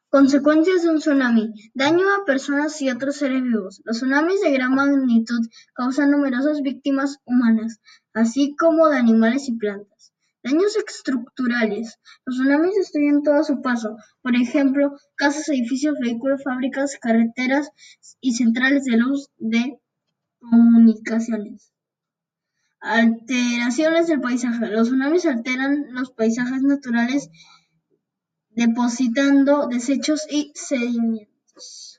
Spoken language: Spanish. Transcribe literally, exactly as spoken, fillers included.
Consecuencias de un tsunami: daño a personas y otros seres vivos. Los tsunamis de gran magnitud causan numerosas víctimas humanas, así como de animales y plantas. Daños estructurales: los tsunamis destruyen todo a su paso, por ejemplo, casas, edificios, vehículos, fábricas, carreteras y centrales de luz de comunicaciones. Alteraciones del paisaje: los tsunamis alteran los paisajes naturales depositando desechos y sedimentos.